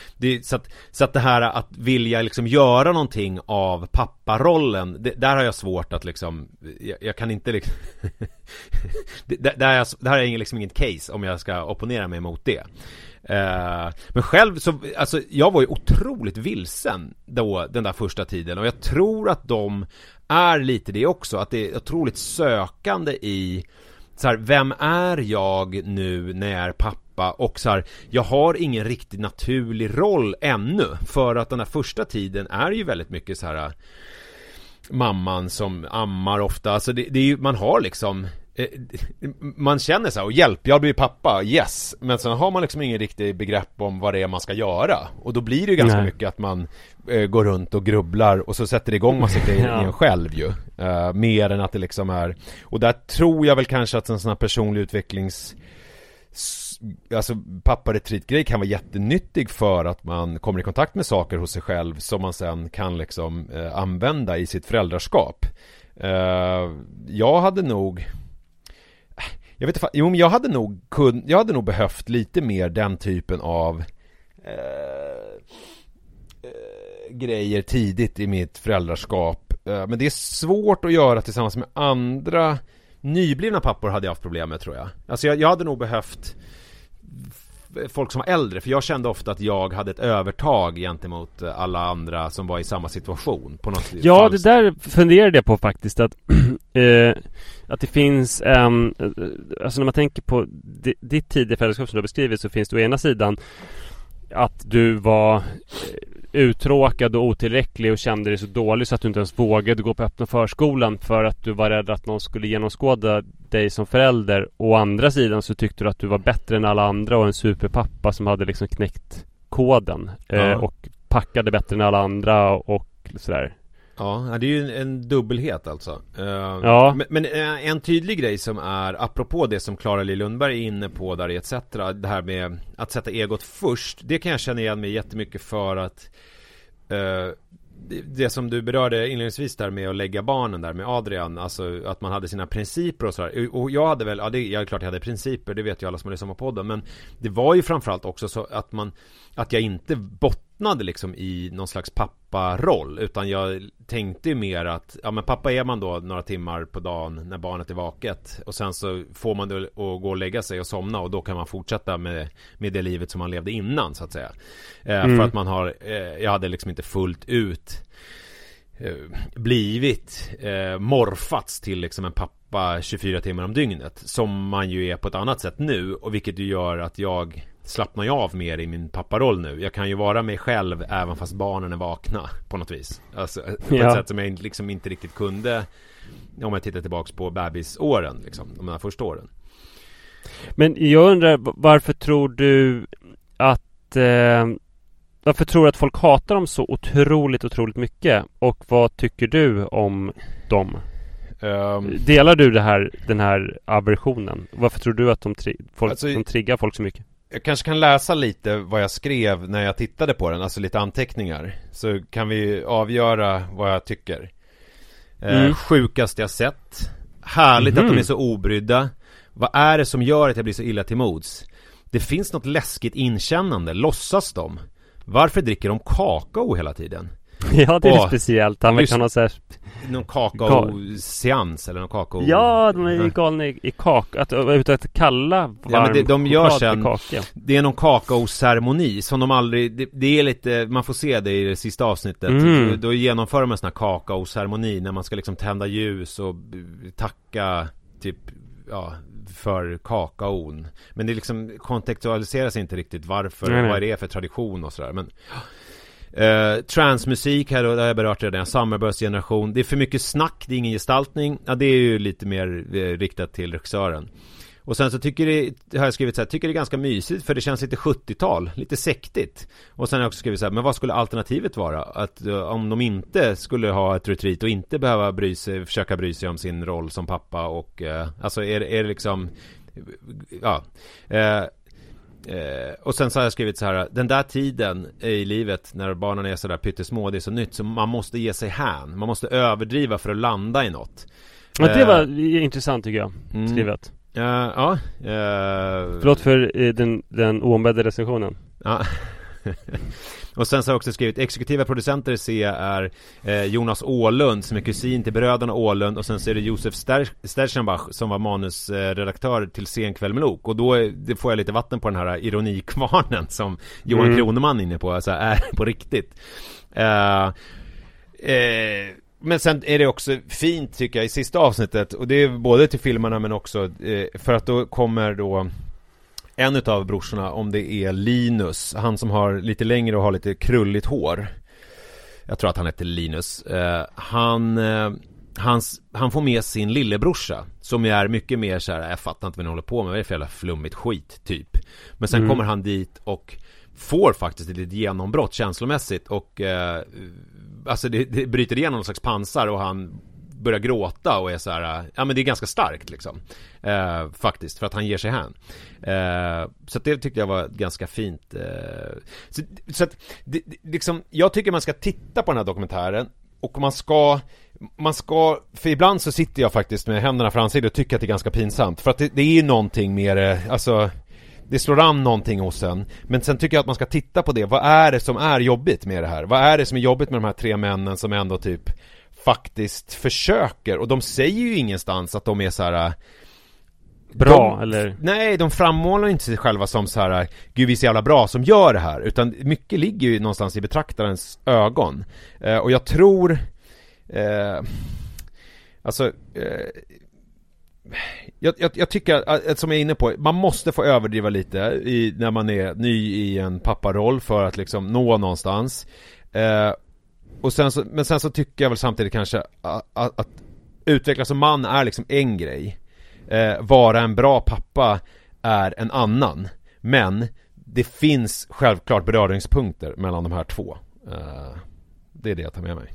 så att det här att vilja liksom göra någonting av papparollen, där har jag svårt att liksom, jag kan inte liksom det här är liksom inget case om jag ska opponera mig mot det. Men själv så, alltså jag var ju otroligt vilsen då, den där första tiden, och jag tror att de är lite det också, att det är otroligt sökande i så här, vem är jag nu när jag är pappa? Och så här, jag har ingen riktigt naturlig roll ännu, för att den här första tiden är ju väldigt mycket så här, mamman som ammar ofta. Alltså det är ju, man har liksom, man känner så här, och hjälp, jag blir pappa, yes. Men sen har man liksom ingen riktig begrepp om vad det är man ska göra. Och då blir det ju ganska mycket att man går runt och grubblar, och så sätter det igång massa grejer i en själv ju. Mer än att det liksom är, och där tror jag väl kanske att en sån här personlig utvecklings, alltså papparetreat-grej kan vara jättenyttig, för att man kommer i kontakt med saker hos sig själv som man sen kan liksom använda i sitt föräldraskap. Jag hade nog, jag vet inte, men jag hade nog behövt lite mer den typen av grejer tidigt i mitt föräldraskap. Men det är svårt att göra tillsammans med andra nyblivna pappor, hade jag haft problem med, tror jag. Alltså jag hade nog behövt folk som var äldre, för jag kände ofta att jag hade ett övertag gentemot alla andra som var i samma situation på något vis. Ja, det där funderade jag på faktiskt, att att det finns alltså när man tänker på ditt tidiga föräldraskap som du har beskrivit, så finns det å ena sidan att du var uttråkad och otillräcklig och kände dig så dålig så att du inte ens vågade gå på öppna förskolan för att du var rädd att någon skulle genomskåda dig som förälder. Å andra sidan så tyckte du att du var bättre än alla andra och en superpappa som hade liksom knäckt koden och packade bättre än alla andra och sådär. Ja, det är ju en dubbelhet alltså. Men en tydlig grej som är, apropå det som Klara Li Lundberg är inne på där i etc., det här med att sätta egot först, det kan jag känna igen mig jättemycket, för att det som du berörde inledningsvis där med att lägga barnen där med Adrian, alltså att man hade sina principer och sådär. Och jag hade väl, jag är klart jag hade principer, det vet ju alla som är i samma podden, men det var ju framförallt också så att jag inte bottnade liksom i någon slags papparoll, utan jag tänkte ju mer att men pappa är man då några timmar på dagen när barnet är vaket, och sen så får man det att gå och lägga sig och somna, och då kan man fortsätta med det livet som man levde innan, så att säga. För att man har, jag hade liksom inte fullt ut blivit morfats till liksom en pappa 24 timmar om dygnet, som man ju är på ett annat sätt nu, och vilket ju gör att jag slappnar jag av mer i min papparoll nu. Jag kan ju vara mig själv även fast barnen är vakna på något vis. Alltså, på ett sätt som jag liksom inte riktigt kunde om jag tittar tillbaks på bebisåren, liksom, de här första åren. Men jag undrar, varför tror du att folk hatar dem så otroligt mycket? Och vad tycker du om dem? Delar du den här aversionen? Varför tror du att de triggar folk så mycket? Jag kanske kan läsa lite vad jag skrev när jag tittade på den, alltså lite anteckningar. Så kan vi avgöra vad jag tycker. Sjukast jag sett. Härligt att de är så obrydda. Vad är det som gör att jag blir så illa till mods? Det finns något läskigt inkännande. Låtsas de? Varför dricker de kakao hela tiden? Ja, det är speciellt. Han kan ha så här... någon kakao-seans eller någon kakao... Ja, de är galna i kakao. Att kalla varm de gör sen... kaka. Det är någon kakao-ceremoni som de aldrig... Det är lite... Man får se det i det sista avsnittet. Då genomför de en sån här kakao-ceremoni när man ska liksom tända ljus och tacka typ... Ja, för kakaon. Men det liksom kontextualiseras inte riktigt varför, vad är det för tradition och sådär. Men transmusik här då, det har jag berört redan. Summerburst-generation. Det är för mycket snack, det är ingen gestaltning. Ja, det är ju lite mer riktat till regissören. Och sen så har jag skrivit så här, tycker det är ganska mysigt för det känns lite 70-tal, lite sektigt. Och sen har jag också skrivit så här, men vad skulle alternativet vara? Att om de inte skulle ha ett retreat och inte behöva försöka bry sig om sin roll som pappa och alltså är det liksom ja. Och sen så har jag skrivit så här, den där tiden i livet när barnen är så där pyttesmå, det är så nytt, så man måste ge sig hän. Man måste överdriva för att landa i något. Ja, det var intressant tycker jag, skrivet. Förlåt för den oombedda recensionen. Ja. Och sen så har jag också skrivit exekutiva producenter är Jonas Åhlund som är kusin till bröderna Åhlund, och sen så är det Josef Sterchenbach som var manusredaktör till Sen kväll med Lok. Och då får jag lite vatten på den här ironikvarnen som Johan Kroneman är inne på, alltså är på riktigt. Men sen är det också fint tycker jag i sista avsnittet, och det är både till filmerna men också för att då kommer då en utav brorsorna, om det är Linus, han som har lite längre och har lite krulligt hår. Jag tror att han heter Linus. Han får med sin lillebrorsa som är mycket mer så här, jag fattar inte vad ni håller på med, vad är det för jävla flummigt skit typ. Men sen kommer han dit och får faktiskt ett litet genombrott känslomässigt och alltså det bryter igenom någon slags pansar och han börjar gråta och är så här, ja men det är ganska starkt liksom faktiskt, för att han ger sig hän. Så att det tyckte jag var ganska fint. Så att liksom, jag tycker man ska titta på den här dokumentären, och man ska, för ibland så sitter jag faktiskt med händerna för ansiktet och tycker att det är ganska pinsamt, för att det är någonting mer, alltså det slår an någonting hos en. Men sen tycker jag att man ska titta på det. Vad är det som är jobbigt med det här? Vad är det som är jobbigt med de här tre männen som ändå typ faktiskt försöker? Och de säger ju ingenstans att de är så här bra, eller? Nej, de frammålar inte sig själva som så här, gud vi är så jävla bra som gör det här. Utan mycket ligger ju någonstans i betraktarens ögon. Och jag tror jag tycker att, som jag är inne på, man måste få överdriva lite när man är ny i en papparoll för att liksom nå någonstans. Och men sen så tycker jag väl samtidigt kanske att utvecklas som man är liksom en grej. Vara en bra pappa är en annan. Men det finns självklart beröringspunkter mellan de här två. Det är det jag tar med mig.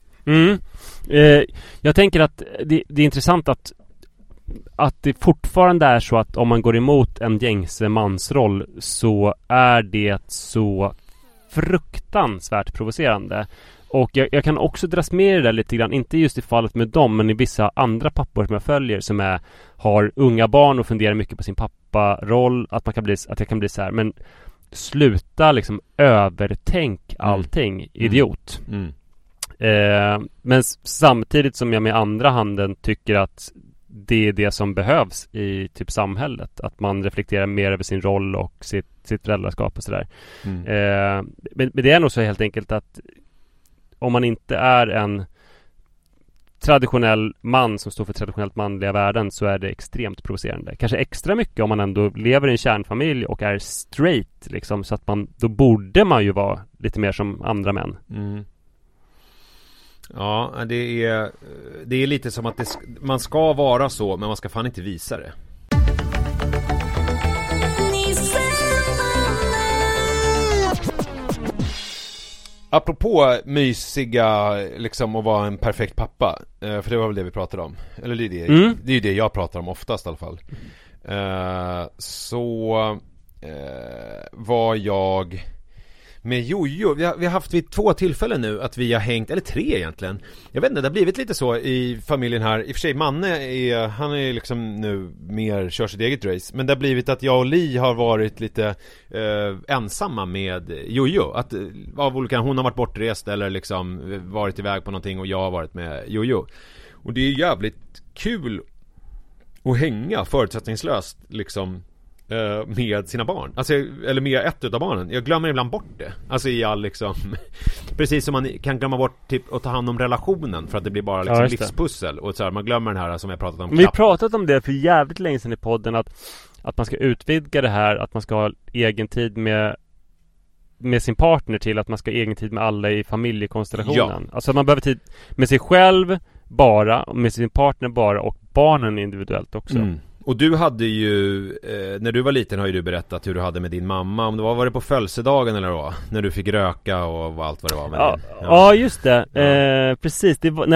Jag tänker att det är intressant att det fortfarande är så att om man går emot en gängse mansroll så är det så fruktansvärt provocerande. Och jag kan också dras med det där lite grann, inte just i fallet med dem, men i vissa andra pappor som jag följer som har unga barn och funderar mycket på sin papparoll, att jag kan bli så här, men sluta liksom övertänk allting, idiot. Men samtidigt som jag med andra handen tycker att det är det som behövs i typ samhället, att man reflekterar mer över sin roll och sitt föräldraskap och sådär. Men det är nog så helt enkelt att om man inte är en traditionell man som står för traditionellt manliga värden, så är det extremt provocerande. Kanske extra mycket om man ändå lever i en kärnfamilj och är straight liksom, så att då borde man ju vara lite mer som andra män. Ja, det är lite som att man ska vara så, men man ska fan inte visa det. Apropå mysiga liksom, att vara en perfekt pappa, för det var väl det vi pratade om. Eller det är ju det jag pratar om oftast i alla fall. Så var jag med Jojo. Vi har haft vid 2 tillfällen nu att vi har hängt, eller 3 egentligen. Jag vet inte, det har blivit lite så i familjen här. I och för sig, Manne han är liksom nu mer kör sitt eget race. Men det har blivit att jag och Li har varit lite ensamma med Jojo. Att av olika, hon har varit bortrest eller liksom varit iväg på någonting och jag har varit med Jojo. Och det är jävligt kul att hänga förutsättningslöst liksom med sina barn, alltså, eller med ett utav barnen. Jag glömmer ibland bort det. Alltså i all liksom precis som man kan glömma bort typ att ta hand om relationen för att det blir bara liksom livspussel och så här, man glömmer den här som jag pratat om. Vi har pratat om det för jävligt länge sedan i podden att man ska utvidga det här, att man ska ha egen tid med sin partner till att man ska ha egen tid med alla i familjekonstellationen. Ja. Alltså att man behöver tid med sig själv bara, med sin partner bara och barnen individuellt också. Och du hade ju, när du var liten har ju du berättat hur du hade med din mamma. Om det var det på födelsedagen eller vad? När du fick röka och allt vad det var med din. Ja, just det. Precis. Det var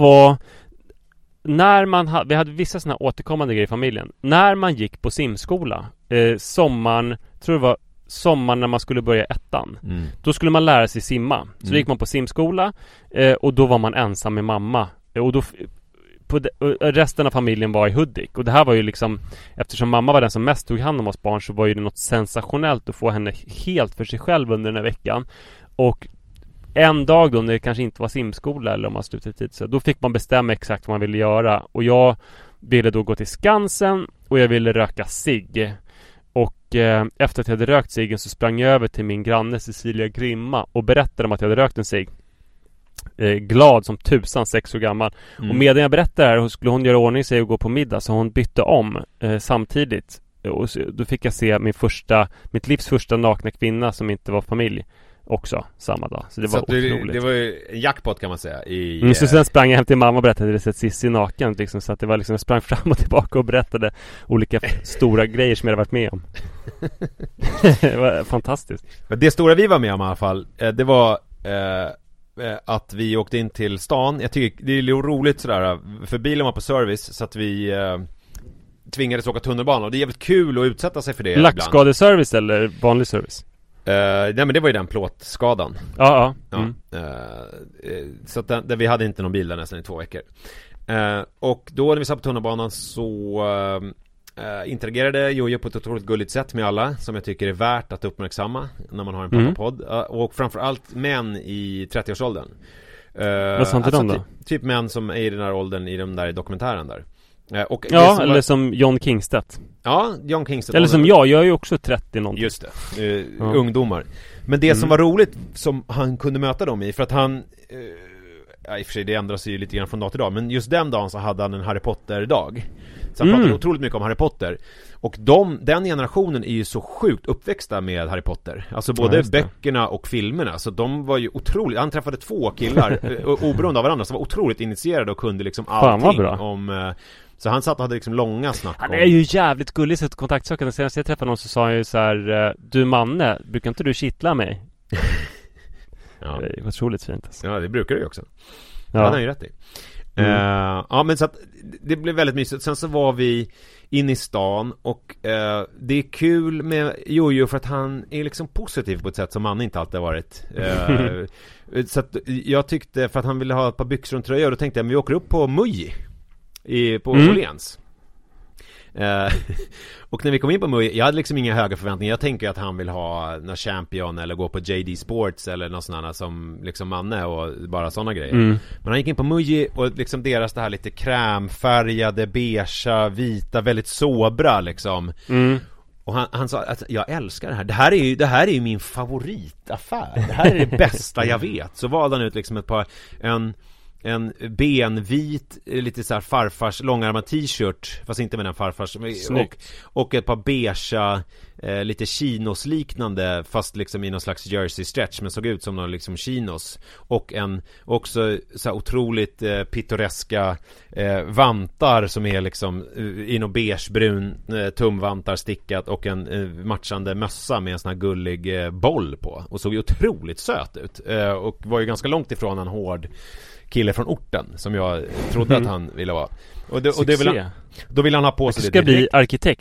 när vi hade vissa såna återkommande grejer i familjen. När man gick på simskola, sommaren, tror det var sommaren när man skulle börja 1:an. Då skulle man lära sig simma. Så då gick man på simskola och då var man ensam med mamma. Och då resten av familjen var i Hudik. Och det här var ju liksom, eftersom mamma var den som mest tog hand om oss barn, så var ju det något sensationellt att få henne helt för sig själv under den här veckan. Och en dag då när det kanske inte var simskola eller om man slutade tid, så då fick man bestämma exakt vad man ville göra. Och jag ville då gå till Skansen och jag ville röka cigg. Och efter att jag hade rökt ciggen så sprang jag över till min granne Cecilia Grimma och berättade om att jag hade rökt en cigg. Glad som tusan, 6 år gammal. Och medan jag berättade det här skulle hon göra ordning sig och gå på middag, så hon bytte om samtidigt. Och då fick jag se mitt livs första nakna kvinna som inte var familj också samma dag. Så det var otroligt. Det var ju en jackpot kan man säga. Så sen sprang jag hem till mamma och berättade att jag hade sett Sissi naken liksom, så att det var liksom, jag sprang fram och tillbaka och berättade olika stora grejer som jag hade varit med om. Det var fantastiskt. Det stora vi var med om i alla fall, det var att vi åkte in till stan. Jag tycker det är roligt sådär, för bilen var på service så att vi tvingades åka tunnelbana och det är jävligt kul att utsätta sig för det. Lackskadeservice eller vanlig service? Nej men det var ju den plåtskadan. Ja. Så att där vi hade inte någon bil där nästan i 2 veckor. Och då när vi satt på tunnelbanan så interagerade Jojo på ett otroligt gulligt sätt med alla, som jag tycker är värt att uppmärksamma när man har en pappapodd. Och framförallt män i 30-årsåldern. Vad sa han till dem då? Typ män som är i den här åldern i de där dokumentären där. Och eller som John Kingstedt. Ja, John Kingstedt. Eller som jag är ju också 30 någonting. Just det, ungdomar. Men det som var roligt som han kunde möta dem i, för att han i och för sig det ändras ju lite grann från dag till dag, men just den dagen så hade han en Harry Potter-dag. Så han pratade otroligt mycket om Harry Potter. Och den generationen är ju så sjukt uppväxta med Harry Potter. Alltså både böckerna och filmerna. Så de var ju otroligt, han träffade 2 killar oberoende av varandra som var otroligt initierade och kunde liksom allting om. Så han satt och hade liksom långa snack. Han är ju jävligt gullig så kontaktsökande. Senast jag träffade någon så sa han ju så här: du Manne, brukar inte du kittla mig? Ja. Det är otroligt fint alltså. Ja, det brukar du ju också. Ja, det är ju rätt i. Ja, men så att det blev väldigt mysigt. Sen så var vi in i stan och det är kul med Jojo för att han är liksom positiv på ett sätt som man inte alltid har varit. Så att jag tyckte, för att han ville ha ett par byxor och en tröja, och då tänkte jag, men vi åker upp på Muji på Åhléns. Och när vi kom in på Muji, jag hade liksom inga höga förväntningar. Jag tänker att han vill ha någon Champion eller gå på JD Sports eller något sånt annat som liksom Manne och bara sådana grejer. Men han gick in på Muji och liksom deras det här lite krämfärgade, beigea, vita, väldigt sobra liksom. Och han sa att jag älskar det här. Det här är ju min favoritaffär. Det här är det bästa jag vet. Så valde han ut liksom ett par en benvit, lite så här farfars långärmad t-shirt, fast inte med den farfars, och ett par beigea lite chinos-liknande, fast liksom i någon slags jersey stretch, men såg ut som någon liksom chinos, och en också så här otroligt pittoreska vantar som är liksom i någon beigebrun tumvantar stickat, och en matchande mössa med en sån här gullig boll på, och såg ju otroligt söt ut, och var ju ganska långt ifrån en hård kille från orten som jag trodde att han ville vara. Och det vill han, då vill han ha på sig. Det ska bli arkitekt.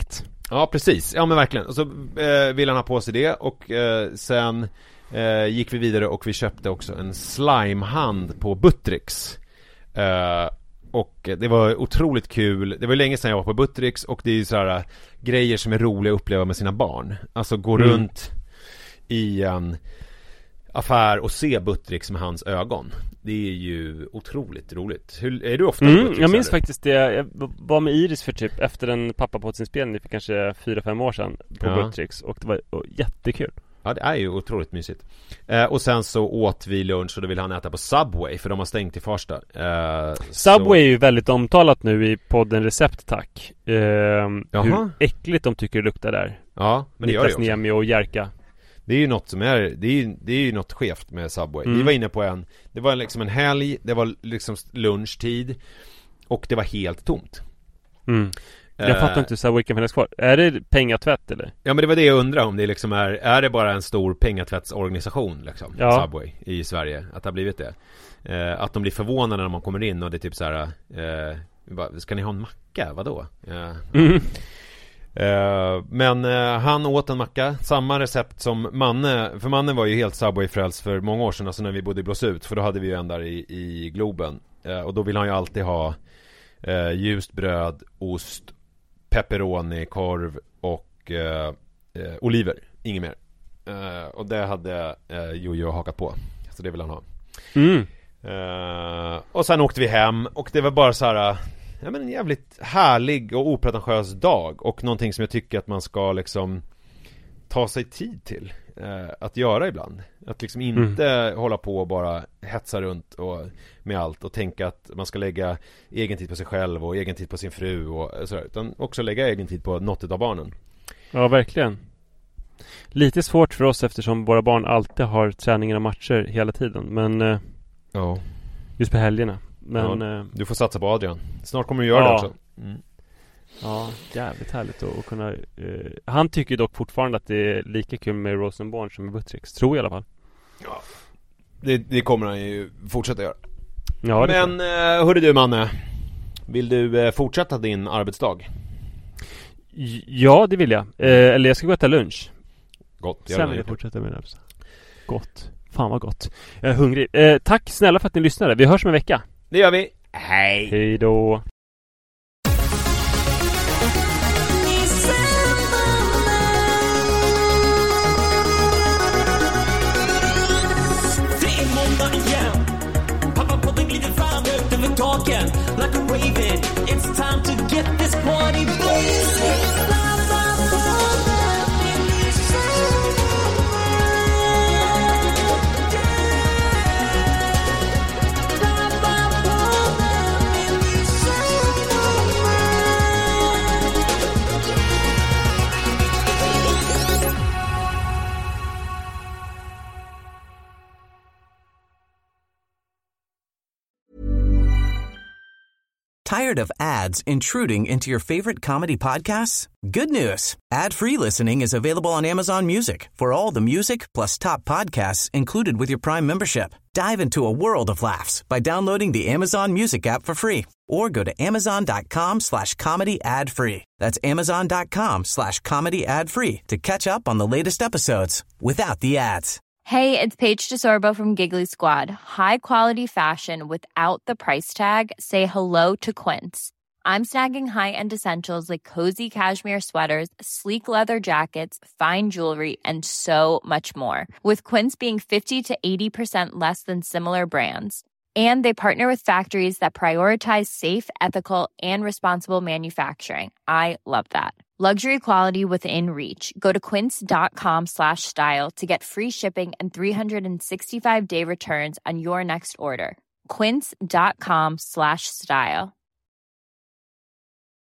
Ja, precis. Ja, men verkligen. Och så ville han ha på sig det. Och sen gick vi vidare och vi köpte också en slimehand på Buttricks. Och det var otroligt kul. Det var länge sedan jag var på Buttricks. Och det är ju så här grejer som är roliga att uppleva med sina barn. Alltså gå runt i en affär och se Buttricks med hans ögon. Det är ju otroligt roligt. Är du ofta på Buttricks? Jag minns faktiskt det. Jag var med Iris för typ efter en pappa på sin spelning för kanske 4-5 år sedan på Buttricks. Och det var jättekul. Ja, det är ju otroligt mysigt. Och sen så åt vi lunch och då ville han äta på Subway, för de har stängt i Farsta. Subway är ju väldigt omtalat nu i podden Recept, tack. Hur äckligt de tycker det luktar där. Ja, men det gör det också. Nemi och Jerka. Det är ju något som är, det är ju något skevt med Subway. Vi var inne på det var liksom en helg, det var liksom lunchtid och det var helt tomt. Jag fattar inte hur Subway kan finnas kvar. Är det pengatvätt eller? Ja, men det var det jag undrar om det liksom är det bara en stor pengatvättsorganisation liksom, Subway i Sverige, att det har blivit det. Att de blir förvånade när man kommer in och det är typ så här, ska ni ha en macka? Vadå? Men han åt en macka, samma recept som Manne. För Manne var ju helt Subway-fräls för många år sedan, alltså när vi bodde i Blåsut. För då hade vi ju en där i Globen. Och då vill han ju alltid ha ljust bröd, ost, pepperoni, korv och oliver, inget mer. Och det hade Jojo hakat på. Så det vill han ha. Och sen åkte vi hem och det var bara så här, ja, men en jävligt härlig och opretentiös dag. Och någonting som jag tycker att man ska liksom ta sig tid till att göra ibland. Att liksom inte hålla på och bara hetsa runt och med allt och tänka att man ska lägga egen tid på sig själv och egen tid på sin fru och sådär, utan också lägga egen tid på något av barnen. Ja, verkligen. Lite svårt för oss eftersom våra barn alltid har träningar och matcher hela tiden, men just på helgerna. Men du får satsa på Adrian. Snart kommer du göra det också. Ja, jävligt härligt att kunna han tycker dock fortfarande att det är lika kul med Rosenborn som med Buttricks, tror jag i alla fall. Ja. Det kommer han ju fortsätta göra. Ja, men hörru du, Manne, vill du fortsätta din arbetsdag? Ja, det vill jag. Eller jag ska gå och äta lunch. Gott. Sen vill jag fortsätta med det. Gott. Fan vad gott. Jag är hungrig. Tack snälla för att ni lyssnade. Vi hörs om en vecka. Det gör vi. Hej. Hej då. Talking like a raven, it's time to get this party blazing. Tired of ads intruding into your favorite comedy podcasts? Good news. Ad-free listening is available on Amazon Music for all the music plus top podcasts included with your Prime membership. Dive into a world of laughs by downloading the Amazon Music app for free or go to amazon.com/comedy ad-free. That's amazon.com/comedy ad-free to catch up on the latest episodes without the ads. Hey, it's Paige DeSorbo from Giggly Squad. High quality fashion without the price tag. Say hello to Quince. I'm snagging high-end essentials like cozy cashmere sweaters, sleek leather jackets, fine jewelry, and so much more. With Quince being 50 to 80% less than similar brands. And they partner with factories that prioritize safe, ethical, and responsible manufacturing. I love that. Luxury quality within reach. Go to quince.com/style to get free shipping and 365-day returns on your next order. Quince.com/style.